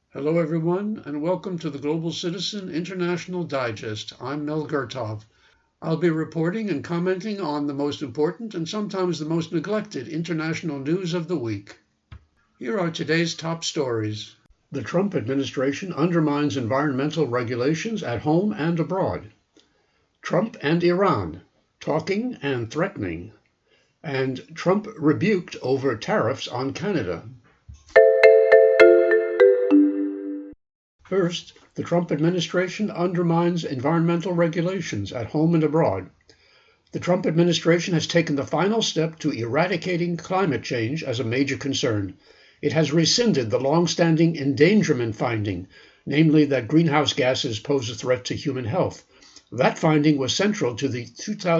Hello, everyone, and welcome to the Global Citizen International Digest. I'm Mel Gertov. I'll be reporting and commenting on the most important and sometimes the most neglected international news of the week. Here are today's top stories. The Trump administration undermines environmental regulations at home and abroad. Trump and Iran, talking and threatening. And Trump rebuked over tariffs on Canada. First, the Trump administration undermines environmental regulations at home and abroad. The Trump administration has taken the final step to eradicating climate change as a major concern. It has rescinded the long-standing endangerment finding, namely that greenhouse gases pose a threat to human health. That finding was central to the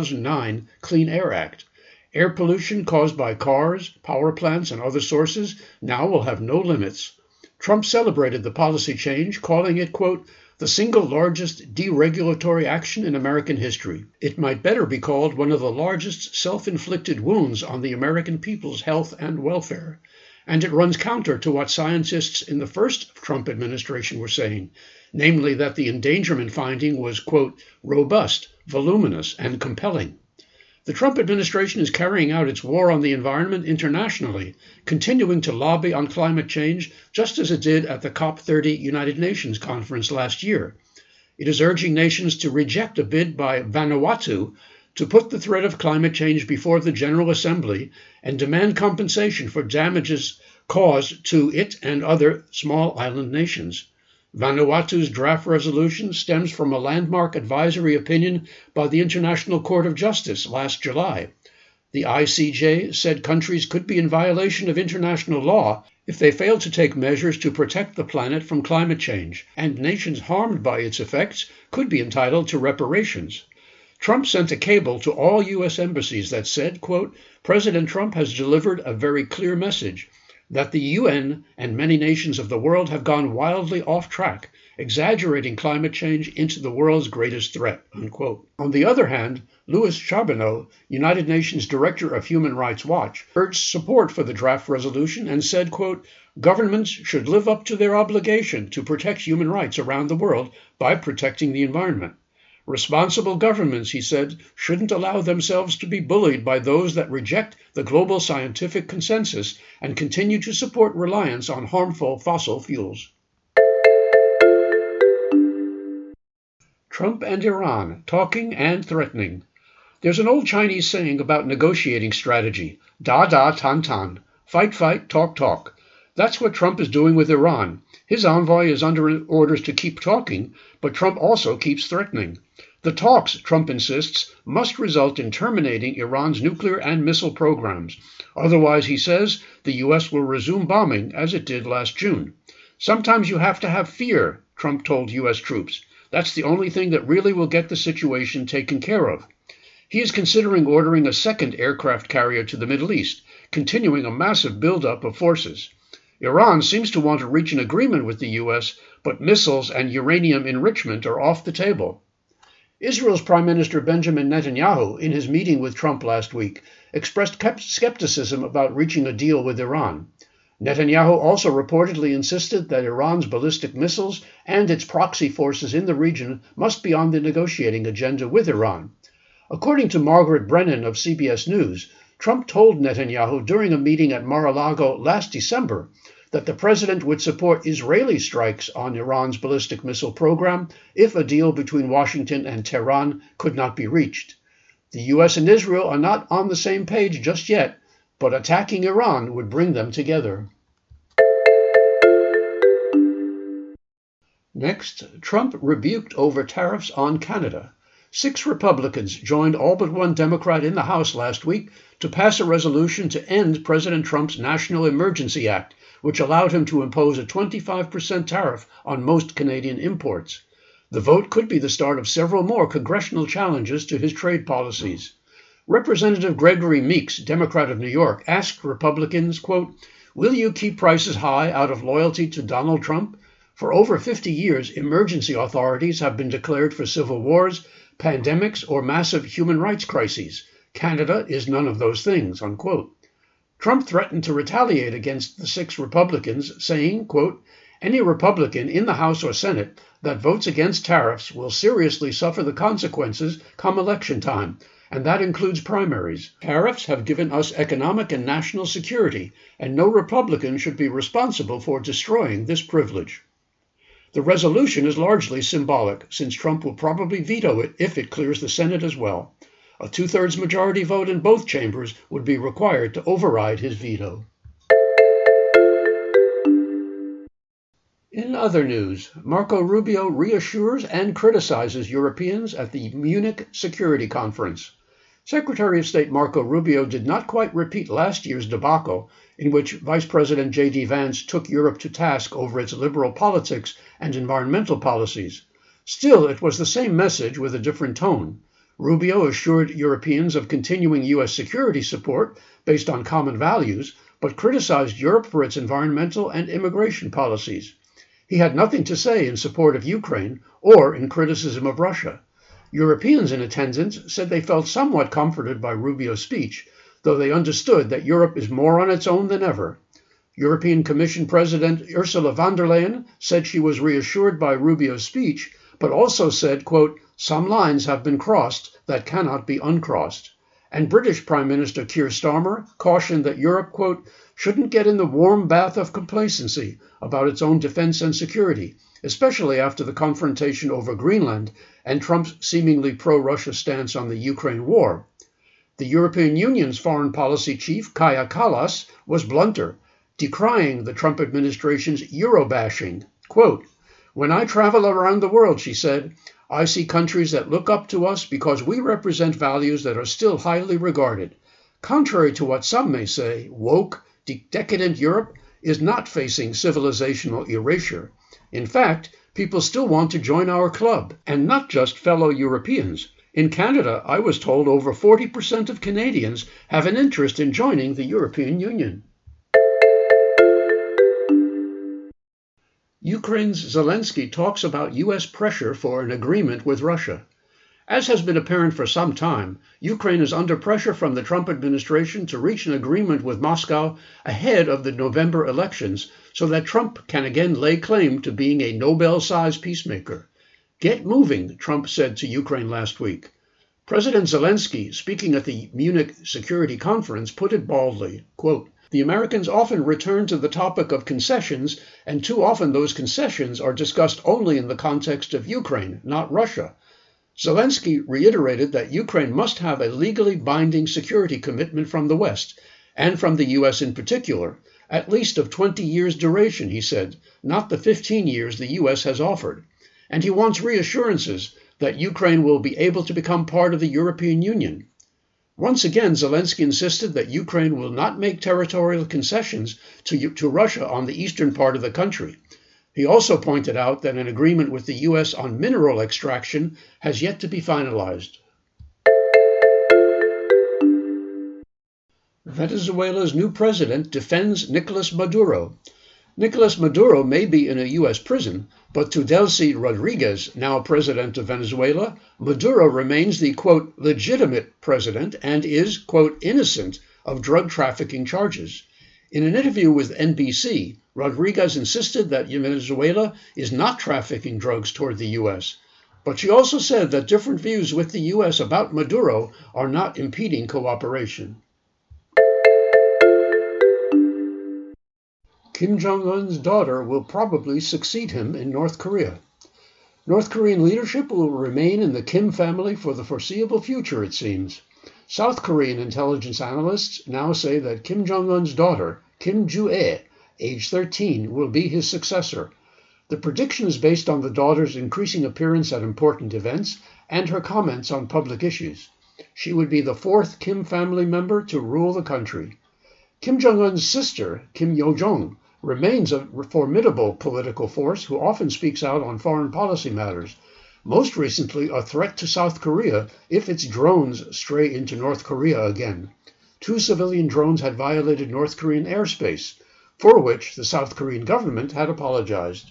2009 Clean Air Act. Air pollution caused by cars, power plants, and other sources now will have no limits. Trump celebrated the policy change, calling it, quote, the single largest deregulatory action in American history. It might better be called one of the largest self-inflicted wounds on the American people's health and welfare. And it runs counter to what scientists in the first Trump administration were saying, namely that the endangerment finding was, quote, robust, voluminous, and compelling. The Trump administration is carrying out its war on the environment internationally, continuing to lobby on climate change just as it did at the COP30 United Nations conference last year. It is urging nations to reject a bid by Vanuatu to put the threat of climate change before the General Assembly and demand compensation for damages caused to it and other small island nations. Vanuatu's draft resolution stems from a landmark advisory opinion by the International Court of Justice last July. The ICJ said countries could be in violation of international law if they fail to take measures to protect the planet from climate change, and nations harmed by its effects could be entitled to reparations. Trump sent a cable to all U.S. embassies that said, quote, President Trump has delivered a very clear message that the UN and many nations of the world have gone wildly off track, exaggerating climate change into the world's greatest threat, unquote. On the other hand, Louis Charbonneau, United Nations Director of Human Rights Watch, urged support for the draft resolution and said, quote, governments should live up to their obligation to protect human rights around the world by protecting the environment. Responsible governments, he said, shouldn't allow themselves to be bullied by those that reject the global scientific consensus and continue to support reliance on harmful fossil fuels. Trump and Iran, talking and threatening. There's an old Chinese saying about negotiating strategy, da da tan tan, fight fight, talk talk. That's what Trump is doing with Iran. His envoy is under orders to keep talking, but Trump also keeps threatening. The talks, Trump insists, must result in terminating Iran's nuclear and missile programs. Otherwise, he says, the U.S. will resume bombing as it did last June. Sometimes you have to have fear, Trump told U.S. troops. That's the only thing that really will get the situation taken care of. He is considering ordering a second aircraft carrier to the Middle East, continuing a massive buildup of forces. Iran seems to want to reach an agreement with the U.S., but missiles and uranium enrichment are off the table. Israel's Prime Minister Benjamin Netanyahu, in his meeting with Trump last week, expressed skepticism about reaching a deal with Iran. Netanyahu also reportedly insisted that Iran's ballistic missiles and its proxy forces in the region must be on the negotiating agenda with Iran. According to Margaret Brennan of CBS News, Trump told Netanyahu during a meeting at Mar-a-Lago last December that the president would support Israeli strikes on Iran's ballistic missile program if a deal between Washington and Tehran could not be reached. The U.S. and Israel are not on the same page just yet, but attacking Iran would bring them together. Next, Trump rebuked over tariffs on Canada. 6 Republicans joined all but 1 Democrat in the House last week to pass a resolution to end President Trump's National Emergency Act, which allowed him to impose a 25% tariff on most Canadian imports. The vote could be the start of several more congressional challenges to his trade policies. Representative Gregory Meeks, Democrat of New York, asked Republicans, quote, will you keep prices high out of loyalty to Donald Trump? For over 50 years, emergency authorities have been declared for civil wars, pandemics, or massive human rights crises. Canada is none of those things, unquote. Trump threatened to retaliate against the 6 Republicans, saying, quote, Any Republican in the House or Senate that votes against tariffs will seriously suffer the consequences come election time, and that includes primaries. Tariffs have given us economic and national security, and no Republican should be responsible for destroying this privilege. The resolution is largely symbolic, since Trump will probably veto it if it clears the Senate as well. A two-thirds majority vote in both chambers would be required to override his veto. In other news, Marco Rubio reassures and criticizes Europeans at the Munich Security Conference. Secretary of State Marco Rubio did not quite repeat last year's debacle, in which Vice President J.D. Vance took Europe to task over its liberal politics and environmental policies. Still, it was the same message with a different tone. Rubio assured Europeans of continuing U.S. security support based on common values, but criticized Europe for its environmental and immigration policies. He had nothing to say in support of Ukraine or in criticism of Russia. Europeans in attendance said they felt somewhat comforted by Rubio's speech, though they understood that Europe is more on its own than ever. European Commission President Ursula von der Leyen said she was reassured by Rubio's speech, but also said, quote, "Some lines have been crossed that cannot be uncrossed." And British Prime Minister Keir Starmer cautioned that Europe, quote, "shouldn't get in the warm bath of complacency about its own defense and security, especially after the confrontation over Greenland and Trump's seemingly pro-Russia stance on the Ukraine war." The European Union's foreign policy chief, Kaja Kallas, was blunter, decrying the Trump administration's Eurobashing. Quote, "When I travel around the world," she said, "I see countries that look up to us because we represent values that are still highly regarded. Contrary to what some may say, woke, decadent Europe is not facing civilizational erasure. In fact, people still want to join our club, and not just fellow Europeans. In Canada, I was told over 40% of Canadians have an interest in joining the European Union." Ukraine's Zelensky talks about U.S. pressure for an agreement with Russia. As has been apparent for some time, Ukraine is under pressure from the Trump administration to reach an agreement with Moscow ahead of the November elections so that Trump can again lay claim to being a Nobel-sized peacemaker. "Get moving," Trump said to Ukraine last week. President Zelensky, speaking at the Munich Security Conference, put it baldly, quote, "The Americans often return to the topic of concessions, and too often those concessions are discussed only in the context of Ukraine, not Russia." Zelensky reiterated that Ukraine must have a legally binding security commitment from the West, and from the U.S. in particular, at least of 20 years duration, he said, not the 15 years the U.S. has offered. And he wants reassurances that Ukraine will be able to become part of the European Union. Once again, Zelensky insisted that Ukraine will not make territorial concessions to Russia on the eastern part of the country. He also pointed out that an agreement with the U.S. on mineral extraction has yet to be finalized. Venezuela's new president defends Nicolas Maduro. Nicolas Maduro may be in a U.S. prison, but to Delcy Rodriguez, now president of Venezuela, Maduro remains the, quote, legitimate president and is, quote, innocent of drug trafficking charges. In an interview with NBC, Rodriguez insisted that Venezuela is not trafficking drugs toward the U.S., but she also said that different views with the U.S. about Maduro are not impeding cooperation. Kim Jong-un's daughter will probably succeed him in North Korea. North Korean leadership will remain in the Kim family for the foreseeable future, it seems. South Korean intelligence analysts now say that Kim Jong-un's daughter, Kim Joo-ae, age 13, will be his successor. The prediction is based on the daughter's increasing appearance at important events and her comments on public issues. She would be the fourth Kim family member to rule the country. Kim Jong-un's sister, Kim Yo-jong, remains a formidable political force who often speaks out on foreign policy matters, most recently a threat to South Korea if its drones stray into North Korea again. 2 civilian drones had violated North Korean airspace, for which the South Korean government had apologized.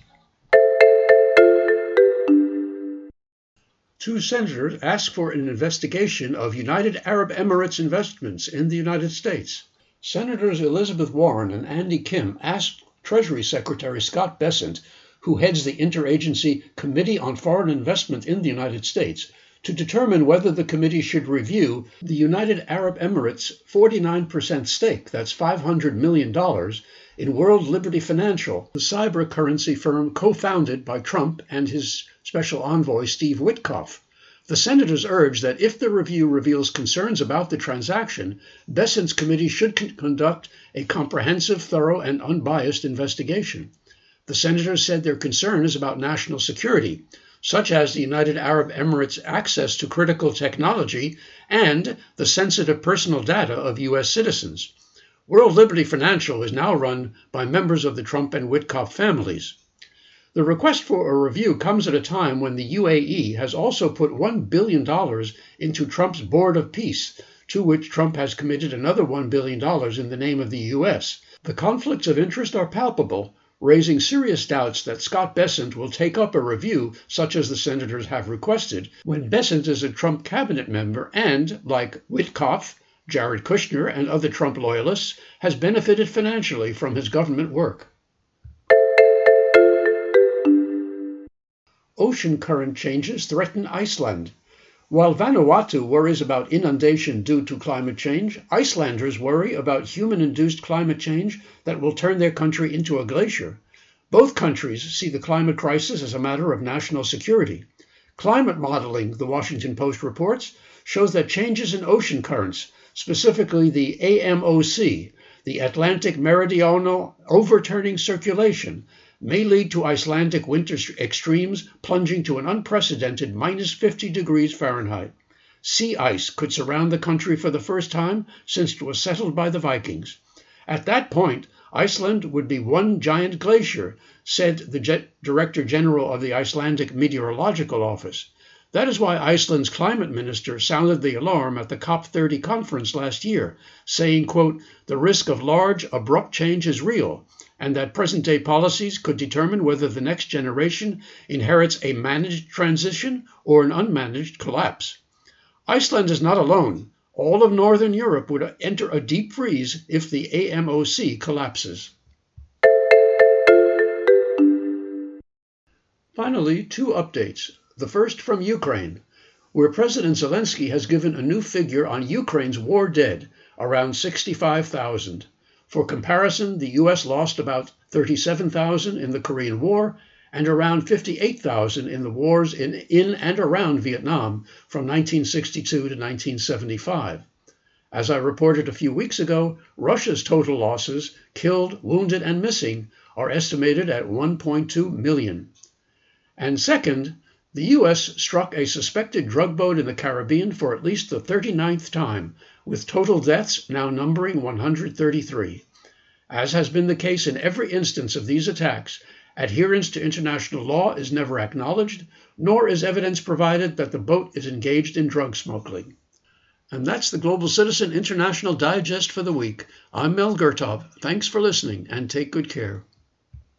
2 senators asked for an investigation of United Arab Emirates investments in the United States. Senators Elizabeth Warren and Andy Kim asked Treasury Secretary Scott Bessent, who heads the Interagency Committee on Foreign Investment in the United States, to determine whether the committee should review the United Arab Emirates' 49% stake, that's $500 million, in World Liberty Financial, the cyber currency firm co-founded by Trump and his special envoy Steve Witkoff. The senators urged that if the review reveals concerns about the transaction, Bessent's committee should conduct a comprehensive, thorough, and unbiased investigation. The senators said their concern is about national security, such as the United Arab Emirates' access to critical technology and the sensitive personal data of U.S. citizens. World Liberty Financial is now run by members of the Trump and Witkoff families. The request for a review comes at a time when the UAE has also put $1 billion into Trump's Board of Peace, to which Trump has committed another $1 billion in the name of the U.S. The conflicts of interest are palpable, raising serious doubts that Scott Bessent will take up a review such as the senators have requested when Bessent is a Trump cabinet member and, like Witkoff, Jared Kushner, and other Trump loyalists, has benefited financially from his government work. Ocean current changes threaten Iceland. While Vanuatu worries about inundation due to climate change, Icelanders worry about human-induced climate change that will turn their country into a glacier. Both countries see the climate crisis as a matter of national security. Climate modeling, the Washington Post reports, shows that changes in ocean currents, specifically the AMOC, the Atlantic Meridional Overturning Circulation, may lead to Icelandic winter extremes plunging to an unprecedented minus 50 degrees Fahrenheit. Sea ice could surround the country for the first time since it was settled by the Vikings. At that point, Iceland would be one giant glacier, said the Director General of the Icelandic Meteorological Office. That is why Iceland's climate minister sounded the alarm at the COP30 conference last year, saying, quote, "The risk of large, abrupt change is real, and that present-day policies could determine whether the next generation inherits a managed transition or an unmanaged collapse." Iceland is not alone. All of Northern Europe would enter a deep freeze if the AMOC collapses. Finally, two updates. The first from Ukraine, where President Zelensky has given a new figure on Ukraine's war dead, around 65,000. For comparison, the U.S. lost about 37,000 in the Korean War and around 58,000 in the wars in and around Vietnam from 1962 to 1975. As I reported a few weeks ago, Russia's total losses, killed, wounded, and missing, are estimated at 1.2 million. And second, the U.S. struck a suspected drug boat in the Caribbean for at least the 39th time, with total deaths now numbering 133. As has been the case in every instance of these attacks, adherence to international law is never acknowledged, nor is evidence provided that the boat is engaged in drug smuggling. And that's the Global Citizen International Digest for the week. I'm Mel Gertov. Thanks for listening, and take good care.